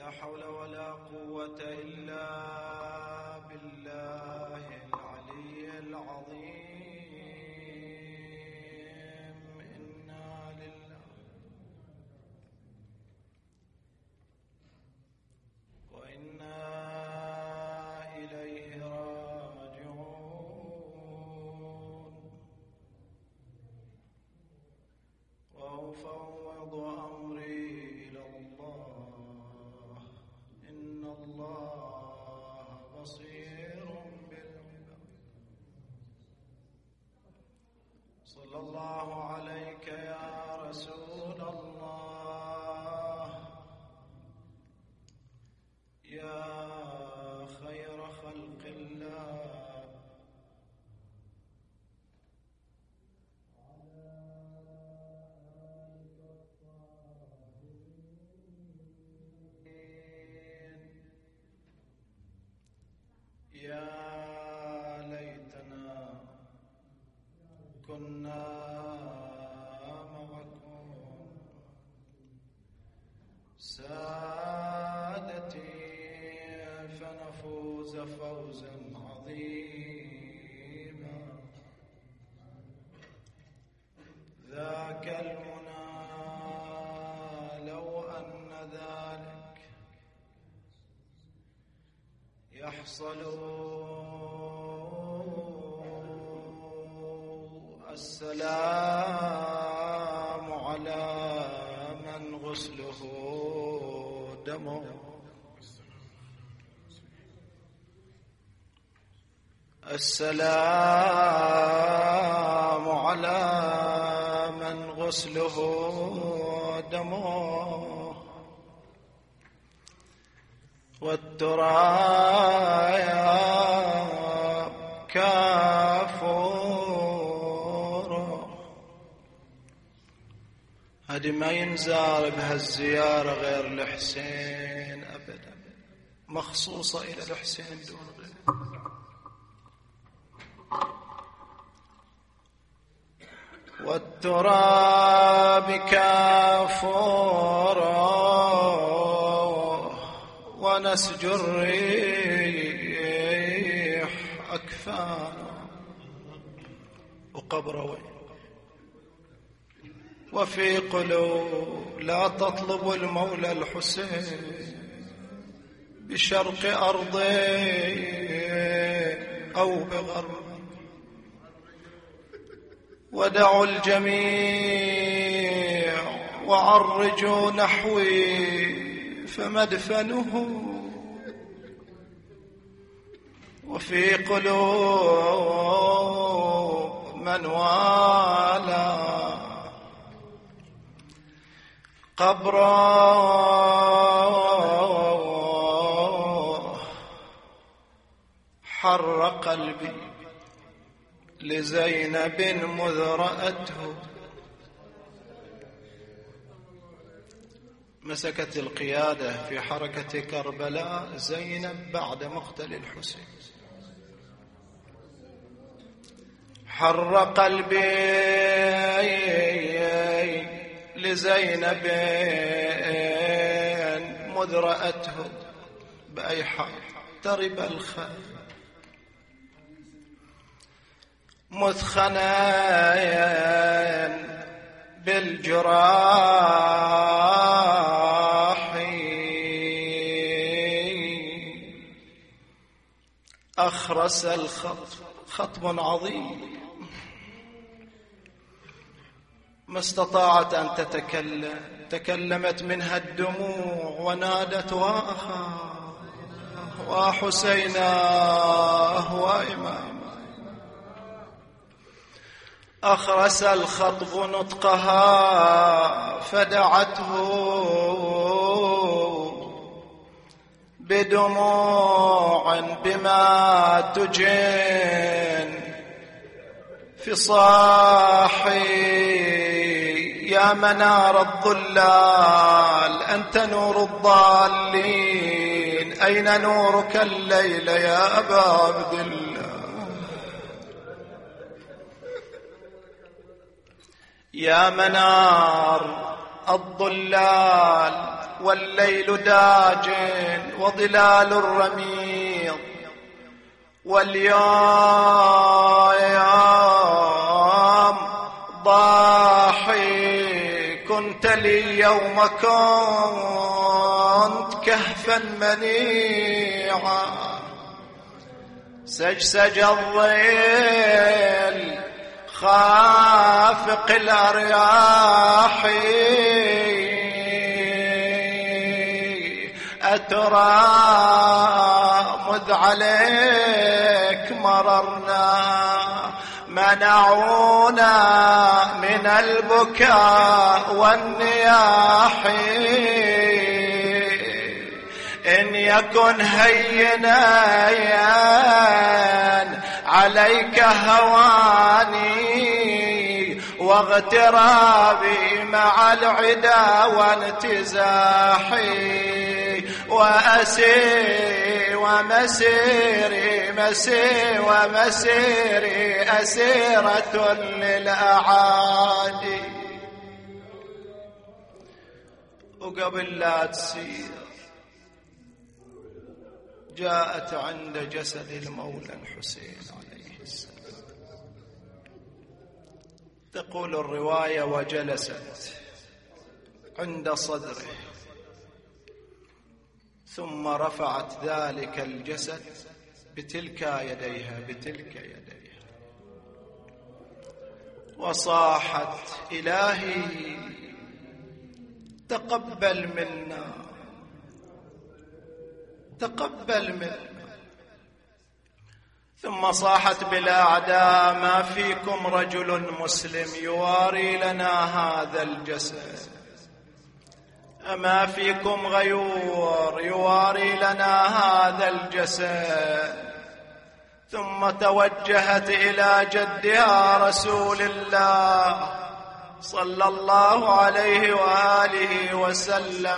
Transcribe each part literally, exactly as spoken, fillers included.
لا حول ولا قوة إلا بالله العلي العظيم. إنا لله وإنا إليه راجعون. وأفوض أمري إلى الله إن الله بصير بالعباد. صلى الله عليك يا رسول الله يا خير خلق الله. يا ليتنا كنا معكم سادتي فنفوز فوزا عظيما. ذاك المنى لو أن ذلك يحصل. السلام على من غسله دمه. السلام على من غسله دمه. والترايا كافور. هذه ما ينزار بهالزيارة غير الحسين أبدا، مخصوصة إلى الحسين دون غيره. والتراب كافور ونسج الريح أكفانا. وقبروين وفي قلوب لا تطلب المولى الحسين بشرق أرضه أو بغرب. ودعوا الجميع وعرجوا نحوي فمدفنه. وفي قلوب من والى قبره حر قلبي لزينب مذ رأته. مسكت القيادة في حركة كربلاء زينب بعد مقتل الحسين. حر قلبي لزينب مذ رأته بأي حال ترب الخير مثخنا بالجراح. أخرس الخط خطب عظيم ما استطاعت أن تتكلم. تكلمت منها الدموع ونادت وأخا وحسينا وإمام. أخرس الخطب نطقها فدعته بدموع بما تجن فصاحي. يا منار الضلال أنت نور الضالين أين نورك الليل يا أبا عبد الله. يا منار الضلال والليل داج وظلال الرميض، واليوم ضاحي كنت لي يوم كنت كهفا منيعا، سجسج الظل خافق الأرياح، أترى مذ عليك مررنا منعونا من البكاء والنياح، إن يكن هينا عليك هواني واغترابي مع العدا وانتزاحي، وأسي ومسيري مسي ومسيري أسيرة للأعادي. وقبل لا تسير جاءت عند جسد المولى الحسين عليه السلام، تقول الرواية وجلست عند صدره، ثم رفعت ذلك الجسد بتلك يديها بتلك يديها وصاحت: إلهي تقبل منا تقبل منا. ثم صاحت بالأعداء: ما فيكم رجل مسلم يواري لنا هذا الجسد؟ أما فيكم غيور يواري لنا هذا الجسد؟ ثم توجهت إلى جدها رسول الله صلى الله عليه وآله وسلم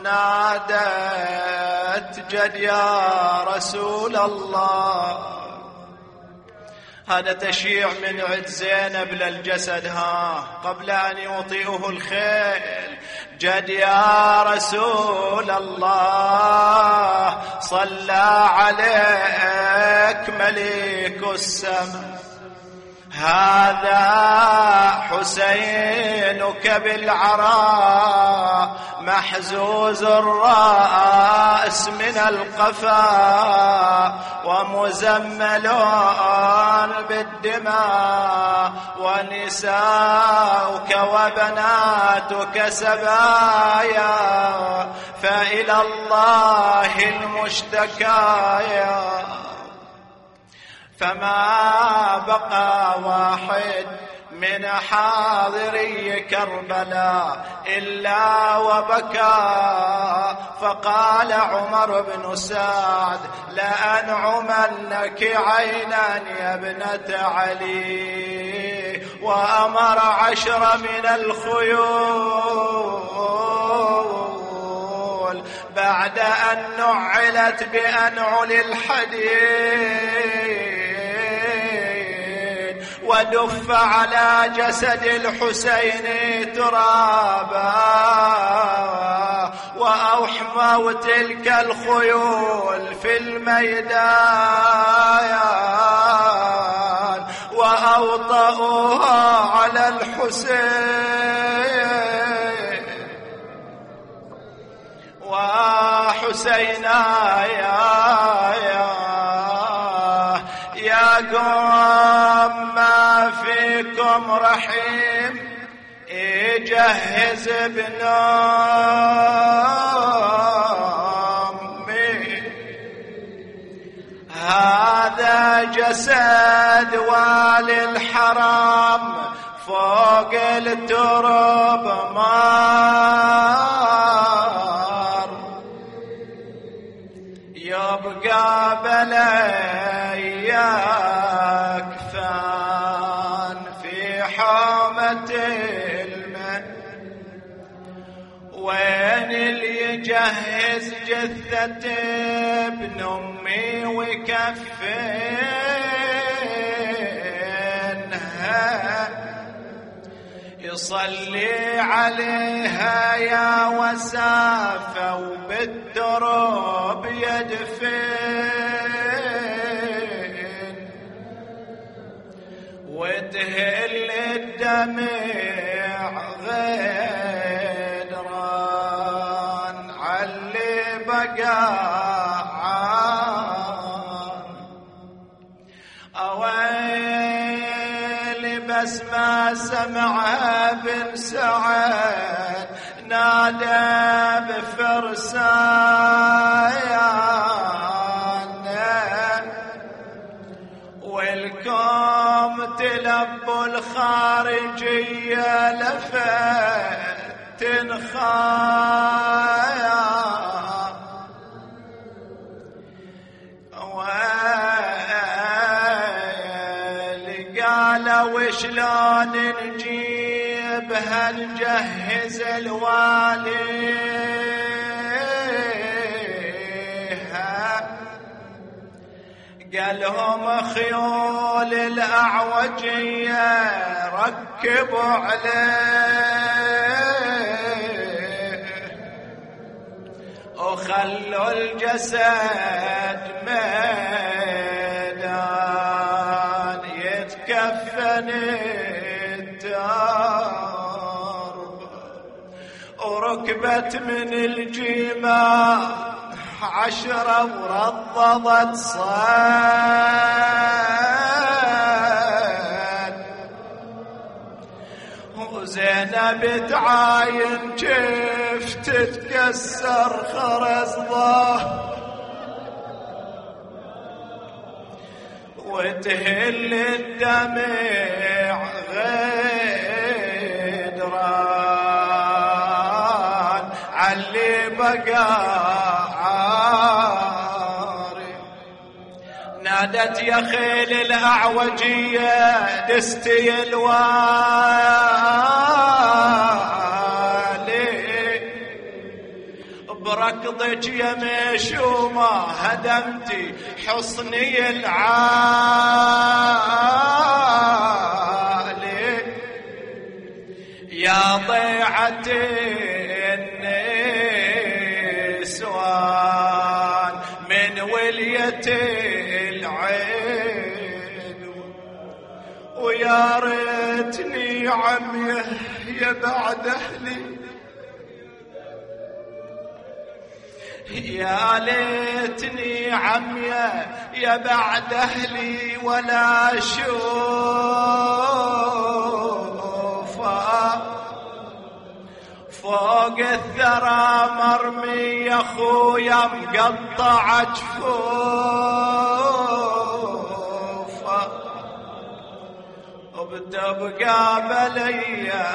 ونادت: جد يا رسول الله. هذا تشيع من عند زينب للجسد ها قبل أن يطيئه الخيل: جد يا رسول الله صلى عليك مليك السماء، هذا حسينك بالعراء محزوز الرأس من القفا، ومزمل بالدماء، ونساؤك وبناتك سبايا، فإلى الله المشتكايا. فما بقى واحد من حاضري كربلاء إلا وبكى، فقال عمر بن سعد: لأنعمنك عينا يا ابنة علي. وأمر عشر من الخيول بعد أن نعلت بأنعل الحديد، ودف على جسد الحسين ترابا، وأوحموا تلك الخيول في الميدان، وأوطئوها على الحسين. وحسينا يا يا يا قوم ما فيكم رحيم يجهز ابن أمي، هذا جسد والي الحرام فوق التراب مار، يبقى بلياك فان في حومة المن. وين اللي يجهز جثة ابن أمي ويكفنها؟ صلي عليها يا وسافة وبالدروب يدفن وتهل الدمع غدران علي بقى بس ما سمعها بن سعد نادى بفرسان والكوم تلبوا الخارجية لفت تنخايا وشلون نجيبها نجهز الواليها قالهم خيول الأعوجية ركبوا عليه وخلوا الجسد ميدان يتكفن الدرب وركبت من الجيمة عشرة ورضضت صاد وزينب تعاين كيف تتكسر خرزضه وتهل الدمع غدران علي بقى عاري نادت يا خيل الأعوجية دستي الوالي بركضك يا مشومة هدمتي حصني العالي يا ضيعة النسوان من ولية العين ويا ريتني عميه يا بعد أهلي يا ليتني عمية يا بعد أهلي ولا شوفا فوق الثرى مرمي يا خويا مقطع جفوفا وبتبقى بليا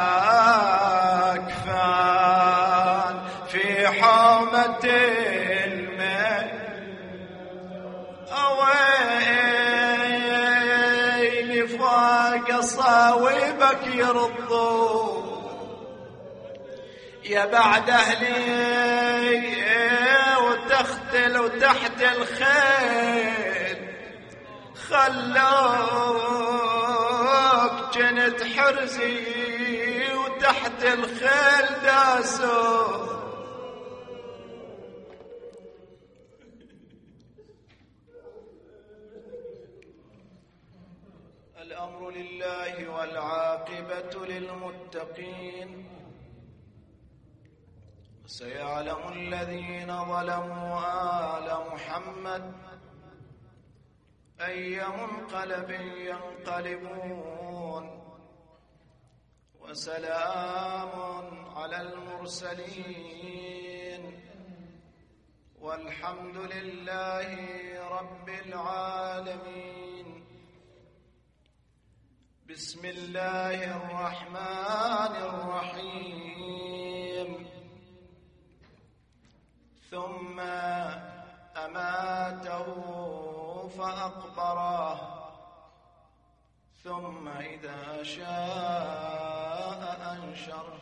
كفان في حومة الماء أويلي فوق صاوبك يرضوا يا بعد أهلي وتختل وتحت الخيل خلوك جنت حرزي وتحت الخيل داسوا الأمر لله والعاقبة للمتقين سيعلم الذين ظلموا آل محمد أي منقلب ينقلبون وسلام على المرسلين والحمد لله رب العالمين. بسم الله الرحمن الرحيم. ثم أماته فأقبره ثم إذا شاء أنشره.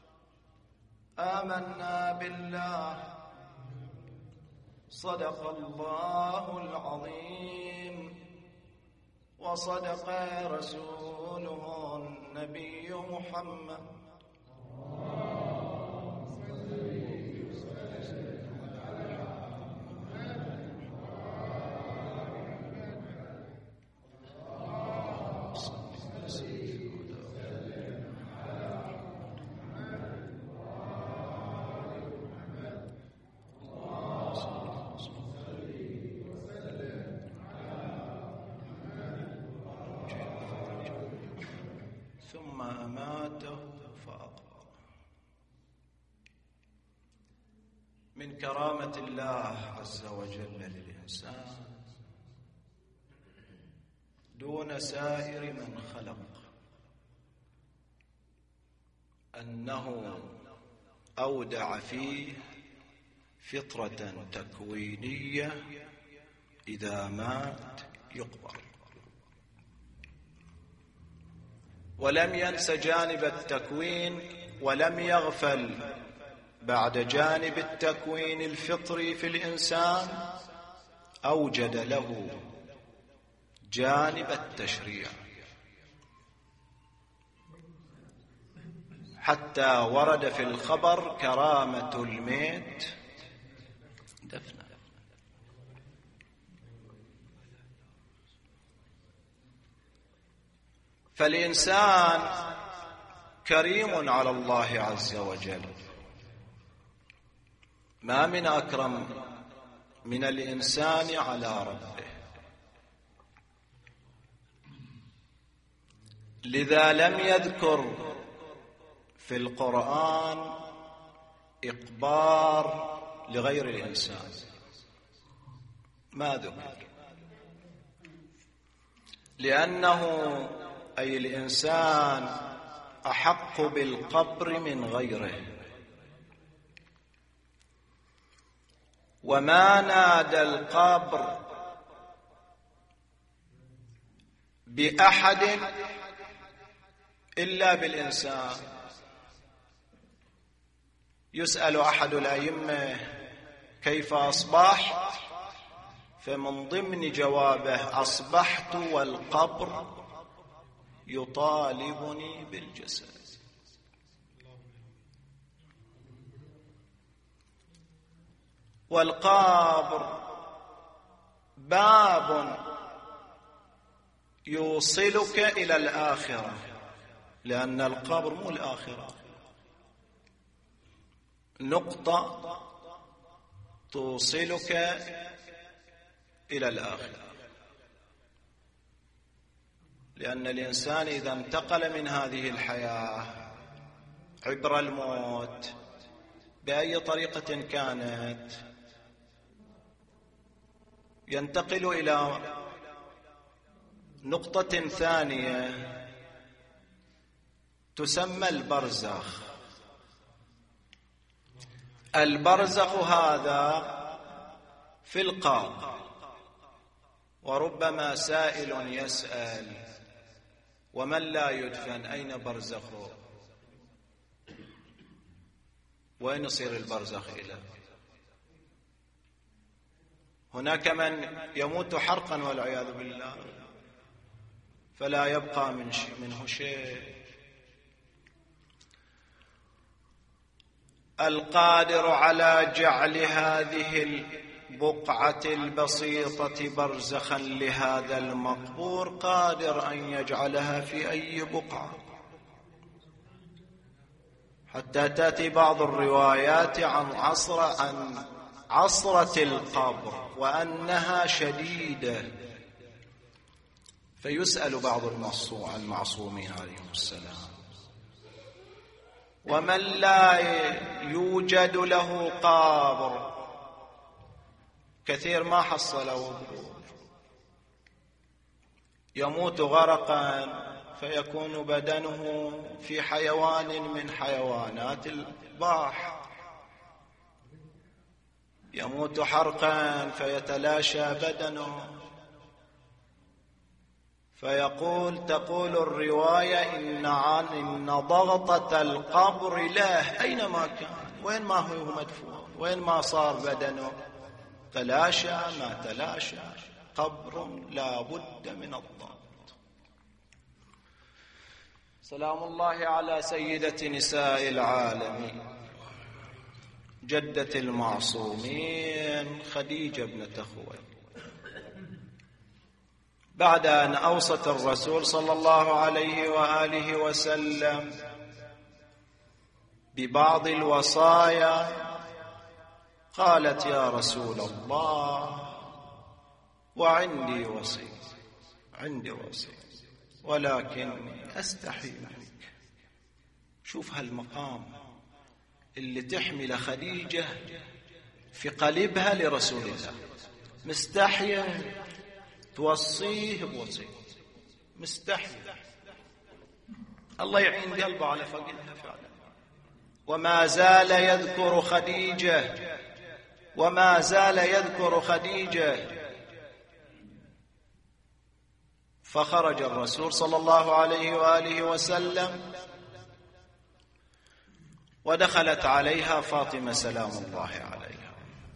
آمنا بالله صدق الله العظيم وصدق رسوله النبي محمد ثم أماته فأقبره. من كرامة الله عز وجل للإنسان دون سائر من خلق أنه أودع فيه فطرة تكوينية إذا مات يقبر، ولم ينس جانب التكوين ولم يغفل بعد جانب التكوين الفطري في الإنسان، أوجد له جانب التشريع حتى ورد في الخبر كرامة الميت دفنا. فالإنسان كريم على الله عز وجل، ما من أكرم من الإنسان على ربه، لذا لم يذكر في القرآن إقبار لغير الإنسان، ما ذكر، لأنه أي الإنسان أحق بالقبر من غيره، وما نادى القبر بأحد إلا بالإنسان. يسأل أحد الأئمة كيف أصبحت؟ فمن ضمن جوابه أصبحت والقبر يطالبني بالجسد. والقبر باب يوصلك إلى الآخرة، لأن القبر مو الآخرة، نقطة توصلك إلى الآخرة، لأن الإنسان إذا انتقل من هذه الحياة عبر الموت بأي طريقة كانت ينتقل إلى نقطة ثانية تسمى البرزخ. البرزخ هذا في القبر، وربما سائل يسأل ومن لا يدفن أين برزخه؟ وين يصير البرزخ إلى؟ هناك من يموت حرقا والعياذ بالله فلا يبقى من شيء منه شيء. القادر على جعل هذه البقعة البسيطة برزخا لهذا المقبور قادر أن يجعلها في أي بقعة، حتى تأتي بعض الروايات عن عصر عن عصرة القبر وأنها شديدة، فيسأل بعض المعصومين عليهم السلام ومن لا يوجد له قبر كثير ما حصلوا يموت غرقا فيكون بدنه في حيوان من حيوانات البحر، يموت حرقا فيتلاشى بدنه، فيقول تقول الرواية إن عن إن ضغطة القبر له أينما كان، وين ما هو مدفون، وين ما صار بدنه، تلاشى ما تلاشى، قبر لا بد من الضغط. سلام الله على سيدة نساء العالمين جدة المعصومين خديجة ابنة خويلد. بعد أن أوصت الرسول صلى الله عليه وآله وسلم ببعض الوصايا قالت: يا رسول الله، وعندي وصي عندي وصي ولكني أستحي منك. شوف هالمقام اللي تحمل خديجة في قلبها لرسول الله، مستحية توصيه بوصي، مستحية. الله يعين قلبه على فقدها فعلا. وما زال يذكر خديجة وما زال يذكر خديجة. فخرج الرسول صلى الله عليه وآله وسلم ودخلت عليها فاطمة سلام الله عليها.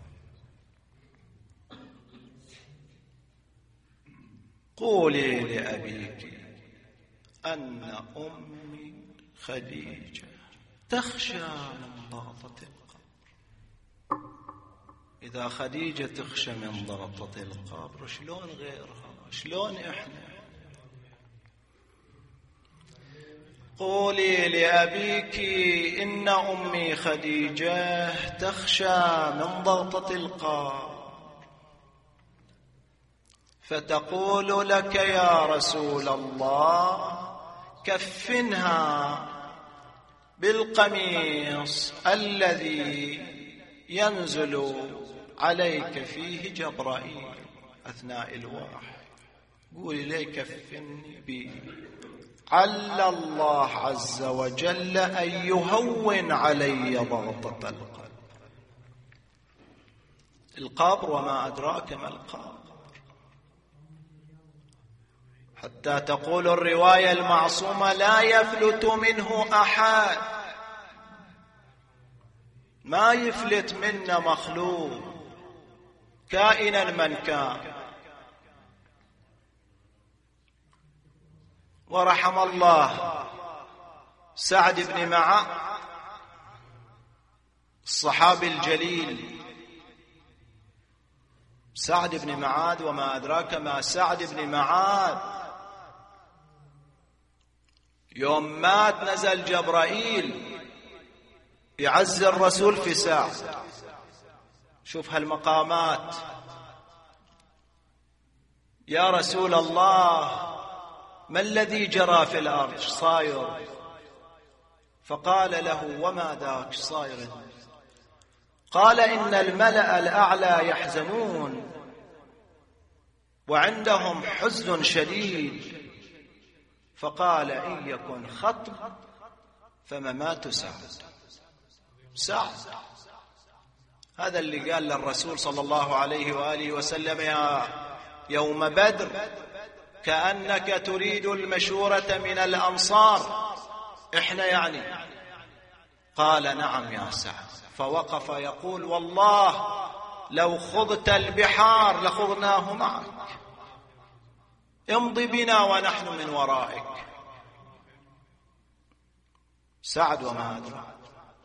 قولي لأبيك أن أمي خديجة تخشى من ضغطة القبر. إذا خديجة تخشى من ضغطة القبر، شلون غيرها؟ شلون إحنا؟ قولي لأبيك إن أمي خديجة تخشى من ضغطة القبر فتقول لك: يا رسول الله، كفنها بالقميص الذي ينزل عليك فيه جبرائيل أثناء الوحي. قولي لي كفني به، عل الله عز وجل أن يهون علي ضغطة القلب. القبر وما أدراك ما القبر. حتى تقول الرواية المعصومة: لا يفلت منه أحد، ما يفلت منا مخلوق كائنا من كان. ورحم الله سعد بن معاذ الصحابي الجليل. سعد بن معاذ، وما أدراك ما سعد بن معاذ، يوم مات نزل جبرائيل يعز الرسول في ساعة. شوف هالمقامات. يا رسول الله، ما الذي جرى في الأرض؟ صاير؟ فقال له: وما ذاك صاير؟ قال: إن الملأ الأعلى يحزنون وعندهم حزن شديد. فقال: إن يكن خطب فممات سعد. سعد هذا اللي قال للرسول صلى الله عليه وآله وسلم: يا يوم بدر كأنك تريد المشورة من الأنصار، إحنا يعني. قال: نعم يا سعد. فوقف يقول: والله لو خضت البحار لخضناه معك، امضي بنا ونحن من ورائك. سعد وما أدراك.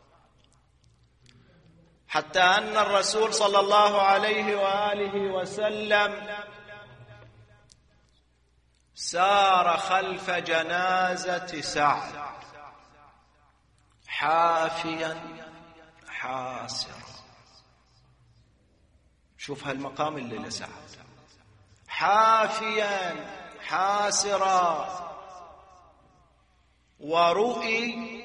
حتى أن الرسول صلى الله عليه وآله وسلم سار خلف جنازة سعد حافيا حاسرا. شوف هالمقام اللي لسعد، حافيا حاسرا. ورؤي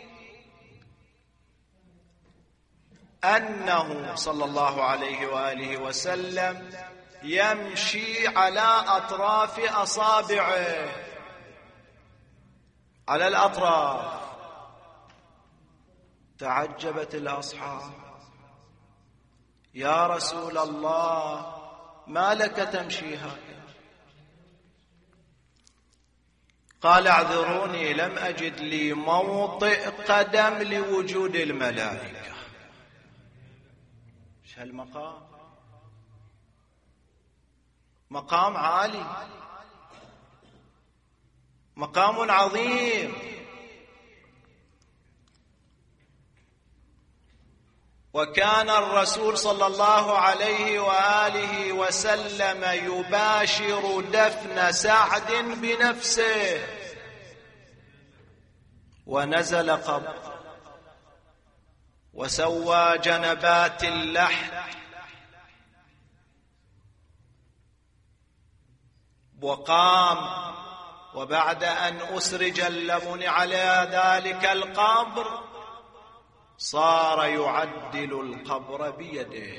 أنه صلى الله عليه وآله وسلم يمشي على أطراف أصابعه، على الأطراف. تعجبت الأصحاب: يا رسول الله، ما لك تمشي هكذا؟ قال: اعذروني، لم أجد لي موطئ قدم لوجود الملائكة. ايش هالمقام؟ مقام عالي، مقام عظيم. وكان الرسول صلى الله عليه وآله وسلم يباشر دفن سعد بنفسه، ونزل قبر وسوى جنبات اللحد، وقام، وبعد أن أسرج اللبن على ذلك القبر صار يعدل القبر بيده.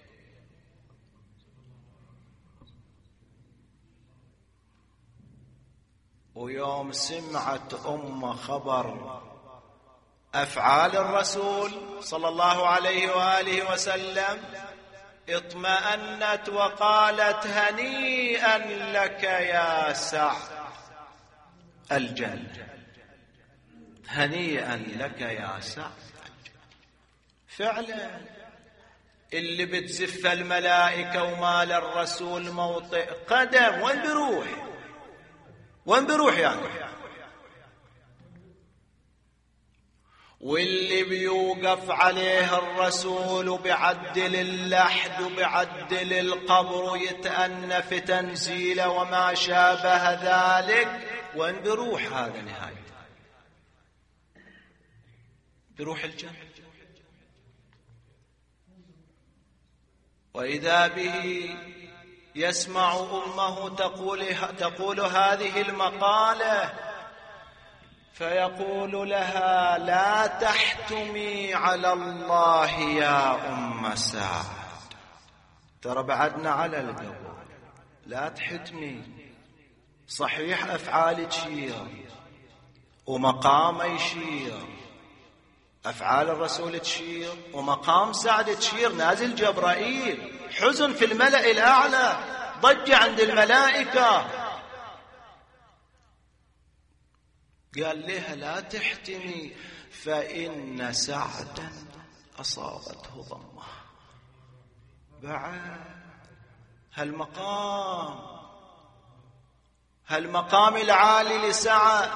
ويوم سمعت أم خبر أفعال الرسول صلى الله عليه وآله وسلم اطمأنت وقالت هنيئا لك يا سعد الجنة، هنيئا لك يا سعد. فعلا اللي بتزف الملائكة ومال الرسول موطئ قدم، وين بيروح؟ وين بيروح يعني؟ واللي بيوقف عليه الرسول بعدل اللحد وبعدل القبر ويتأنى في تنزيله وما شابه ذلك، وين بيروح هذا نهاية؟ بيروح الجنة. وإذا به يسمع أمه تقول, تقول هذه المقالة، فيقول لها لا تحتمي على الله يا أم سعد، ترى بعدنا على القبول، لا تحتمي. صحيح أفعال تشير ومقام يشير، أفعال الرسول تشير ومقام سعد تشير، نازل جبرائيل، حزن في الملأ الأعلى، ضجة عند الملائكة. قال لها لا تحتمي فإن سعدا أصابته ضمه. بعد هالمقام، هالمقام العالي لسعد،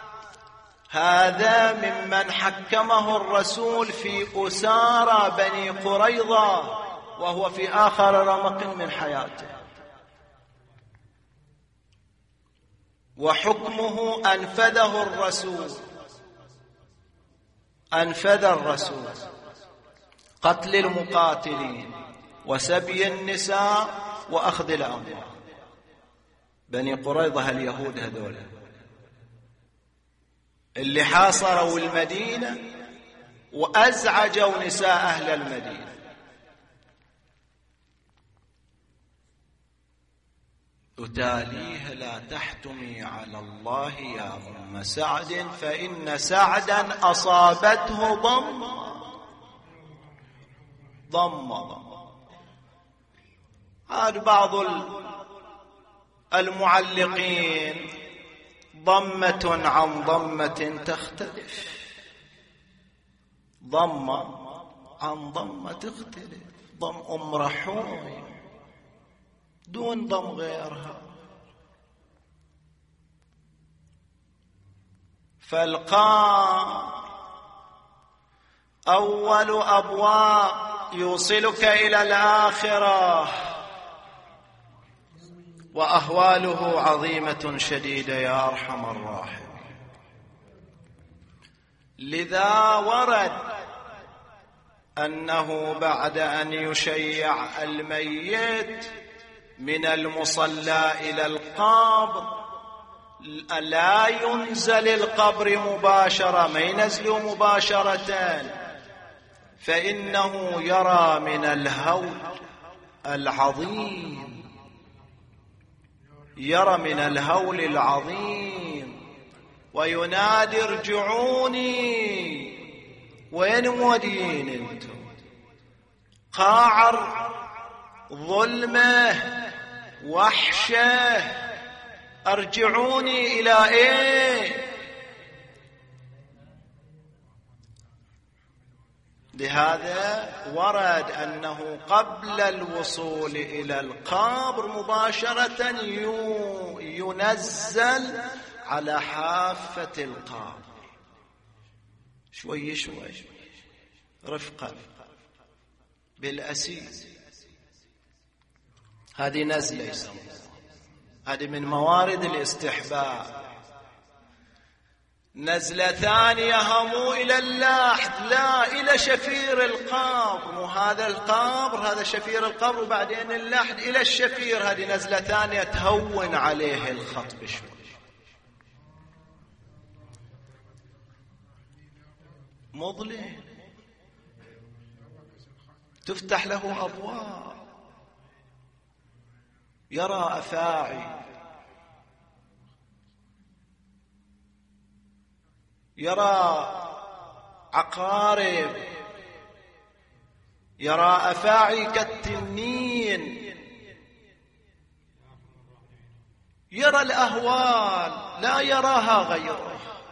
هذا ممن حكمه الرسول في أسارى بني قريظة وهو في آخر رمق من حياته، وحكمه أنفذه الرسول، أنفذ الرسول قتل المقاتلين وسبي النساء وأخذ الأموال. بني قريظة اليهود هذول اللي حاصروا المدينة وأزعجوا نساء أهل المدينة، وتاليه لا تحتمي على الله يا أم سعد فإن سعدا أصابته ضم ضم ضم. هذا بعض المعلقين ضمة عن ضمة تختلف، ضمة عن ضمة تختلف، ضم أم رحوم دون ضم غيرها. فالقاء أول أبواب يوصلك إلى الآخرة، وأهواله عظيمة شديدة يا أرحم الراحمين. لذا ورد أنه بعد أن يشيع الميت من المصلى إلى القبر لا ينزل القبر مباشرة، ما ينزل مباشرة، فإنه يرى من الهول العظيم، يرى من الهول العظيم وينادي ارجعوني، وين مودين انتم؟ قاعر ظلمه وحشه، ارجعوني إلى ايه؟ لهذا ورد أنه قبل الوصول إلى القبر مباشرة ينزل على حافة القبر شوي شوي رفقا، بالأسير. هذه نزلة يسمونها، هذه من موارد الاستحباب. نزلة ثانية هموا إلى اللحد، لا إلى شفير القبر، وهذا القبر هذا شفير القبر وبعدين اللحد إلى الشفير. هذه نزلة ثانية تهون عليه الخط بشوي. مظلم تفتح له أبواب، يرى أفاعي، يرى عقارب، يرى أفاعي كالتنين، يرى الأهوال لا يراها غيره.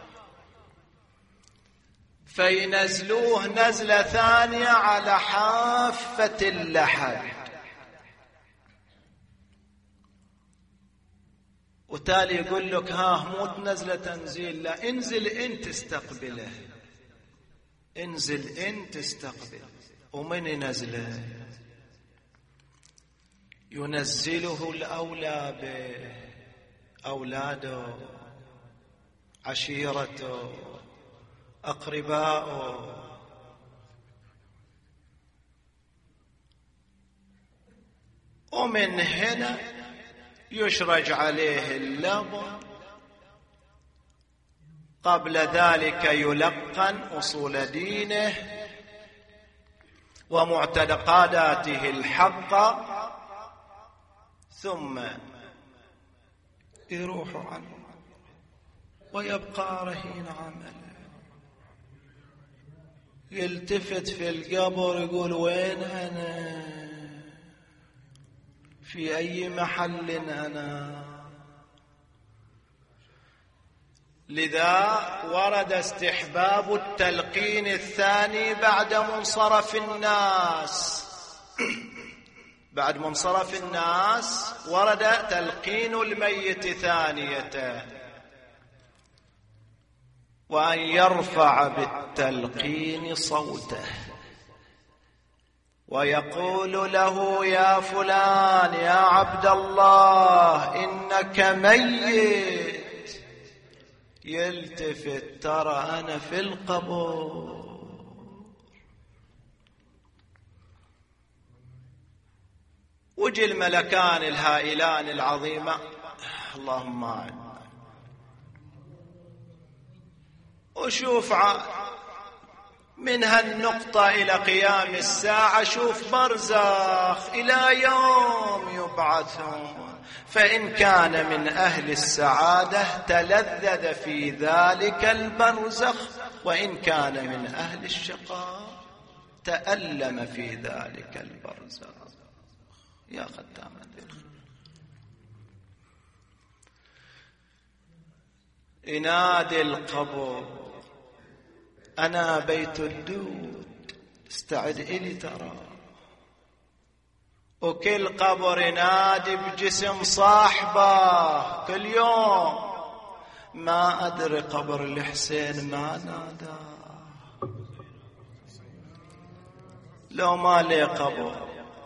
فينزلوه نزلة ثانية على حافة اللحد، وتالي يقول لك ها موت نزلة تنزيل، لا انزل انت استقبله، انزل انت استقبله. ومن ينزله؟ ينزله الأولى به، أولاده، عشيرته، أقرباؤه. ومن هنا يشرج عليه اللبن. قبل ذلك يلقن أصول دينه ومعتقداته الحقة، ثم يروح عنه ويبقى رهين عمله. يلتفت في القبر يقول وين أنا؟ في أي محل أنا؟ لذا ورد استحباب التلقين الثاني بعد منصرف الناس. بعد منصرف الناس ورد تلقين الميت ثانية، وأن يرفع بالتلقين صوته ويقول له يا فلان يا عبد الله إنك ميت. يلتفت ترى أنا في القبر. وجي الملكان الهائلان العظيمة، اللهم آمين. وشوف من هالنقطة إلى قيام الساعة، شوف برزخ إلى يوم يبعثون. فإن كان من أهل السعادة تلذذ في ذلك البرزخ، وإن كان من أهل الشقاء تألم في ذلك البرزخ. يا خدام الخير، ينادي القبر أنا بيت الدود استعد إلي ترى. وكل قبر ينادي بجسم صاحبه كل يوم. ما أدري قبر الحسين ما نادى، لو ما لي قبر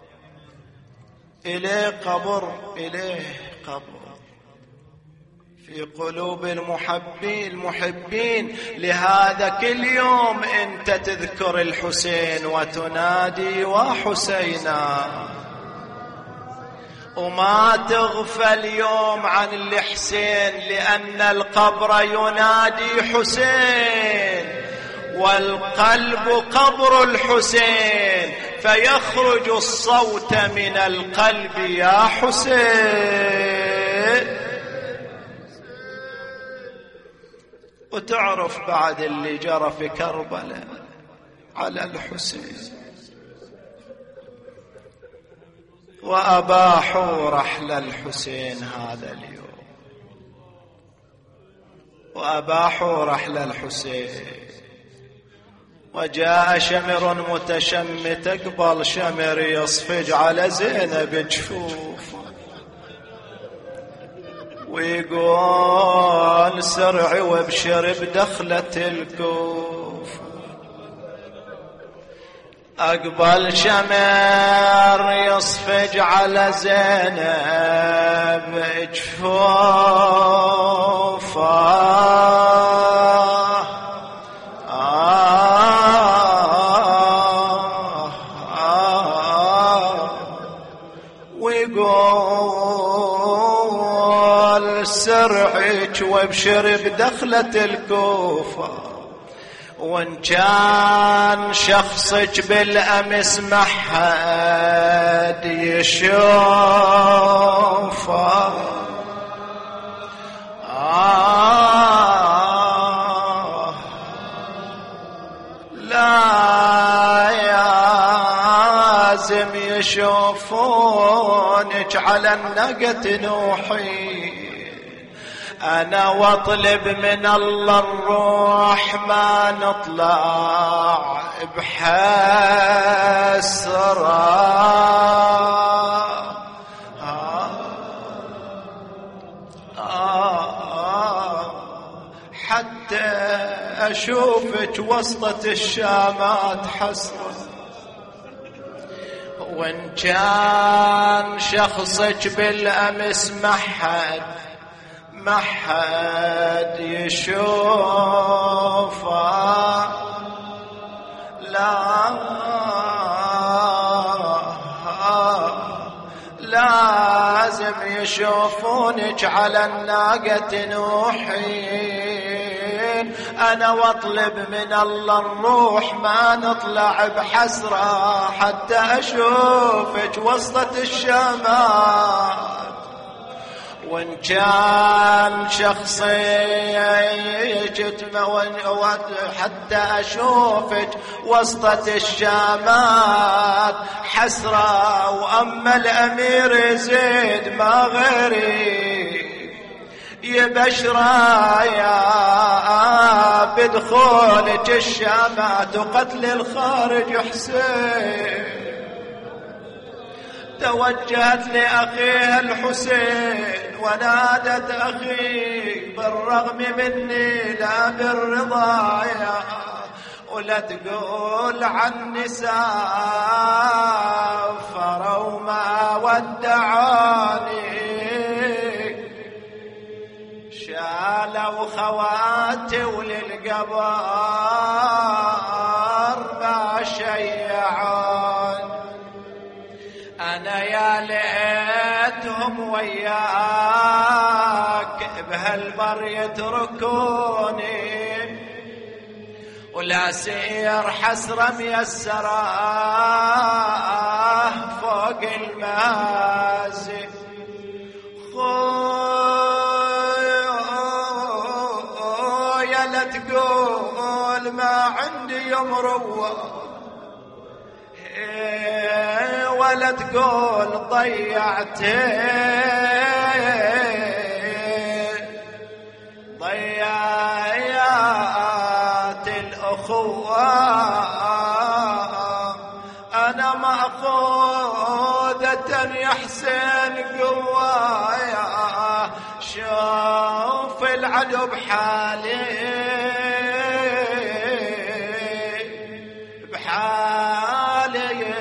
إليه قبر إليه قبر في قلوب المحبين المحبين. لهذا كل يوم أنت تذكر الحسين وتنادي وحسينا، وما تغفل يوم عن الحسين، لأن القبر ينادي حسين والقلب قبر الحسين، فيخرج الصوت من القلب يا حسين. وتعرف بعد اللي جرى في كربلاء على الحسين، وأباحوا رحل الحسين هذا اليوم، وأباحوا رحل الحسين. وجاء شمر متشمت قبل شمر يصفج على زينب جفوف، ويقول سرع وابشر بدخلة الكوف. أقبل شمر يصفج على زينب جفوفه سرعك وابشر بدخلة الكوفة، وان كان شخصك بالأمس ما حد يشوفه. آه لا لازم يشوفونك على النقة نوحي، أنا واطلب من الله الروح ما نطلع بحسرة. آه آه حتى أشوفك وسطة الشامات حسرة، وإن كان شخصك بالأمس ما حد ما حد يشوفه. لا لازم يشوفونك على الناقة نوحين، أنا واطلب من الله الروح ما نطلع بحسرة، حتى أشوفك وسطة الشمال. وإن كان شخصيك حتى أشوفك وسطة الشامات حسرة، وأما الأمير يزيد ما غيري يبشرى يا بدخولك الشامات وقتل الخارج حسين. توجهت لأخيها الحسين ونادت أخي بالرغم مني لا بالرضايا، ولا تقول عن نساء فروا ما ودعاني، شالوا خواتي وللقبر ما شيعان. أنا يا ليتهم وياك بهالبر يتركوني، ولا سير حسرة ميسرة فوق المازي. خويا لا تقول ما عندي يوم روى، ولا تقول ضيعتين ضيعت الأخوة. أنا مأخوذة يا حسين قوايا، شوف العدو بحالي بحالي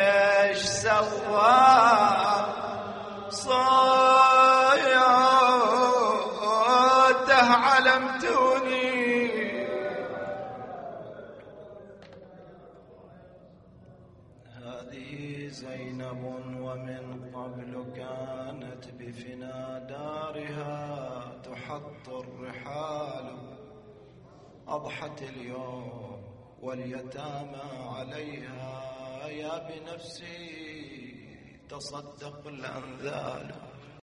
صوته علمتوني. هذه زينب ومن قبل كانت بفنا دارها تحط الرحال، أضحت اليوم واليتامى عليها، يا بنفسي تصدق الأنذال.